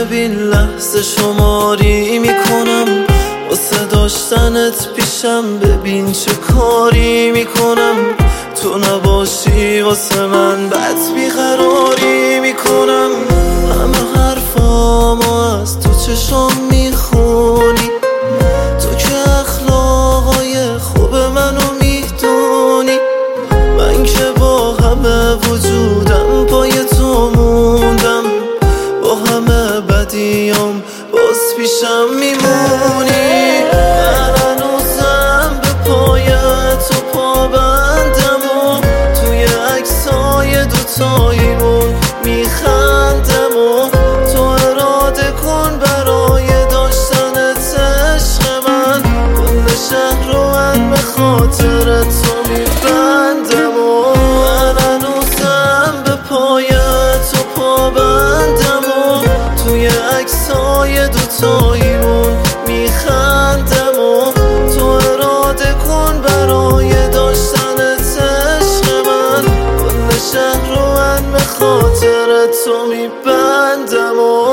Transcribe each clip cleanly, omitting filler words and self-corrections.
ببین لحظه شماری میکنم واسه داشتنت پیشم، ببین چه کاری میکنم تو نباشی واسه من بد بیقراری میکنم. همه حرفامو از تو چشام میخونی، تو که اخلاقای خوب منو میدونی. من که با همه وجودم پای تو موندم، با همه بدیام باز پیشم میمونی. من هنوزم به پای تو پابندم و توی عکسای دوتاییمون میخندم و تو اراده کن برای داشتنت عشق من. کل شهر رو من به خاطر تو میبندم و من هنوزم به پای تو پابندم و توی عکسای دوتاییمون میخندم و تو اراده کن برای داشتنت عشق من. کل شهر رو من به خاطر تو میبندم و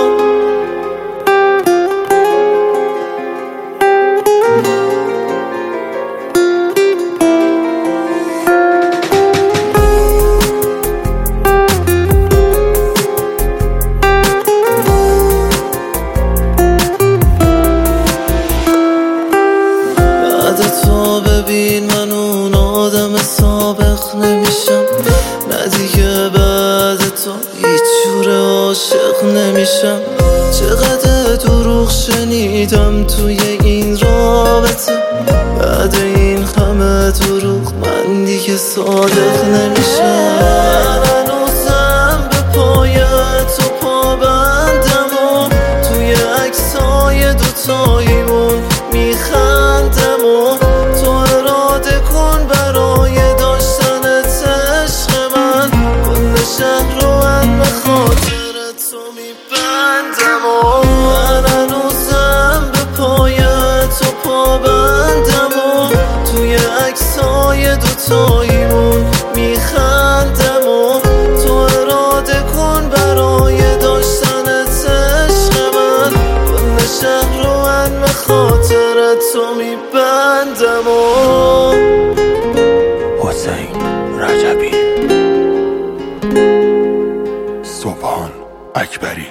تو ببین من اون آدم سابق نمیشم، نه دیگه بعد تو هیچ جور عاشق نمیشم. چقدر دروغ شنیدم توی این رابطه، بعد این همه دروغ من دیگه صادق نمیشم. من هنوزم به پای تو پابندم و توی عکسای دوتاییمون میخندم و تو اراده کن برای داشتنت عشق من. کل شهر رو من به خاطر تو میبندم و من هنوزم به پای تو پابندم و توی عکسای دوتاییمون میخندم و تو اراده کن برای داشتنت عشق من. کل شهر رو من به خاطر تو میبندم و حسین رجبی، سبحان اکبری.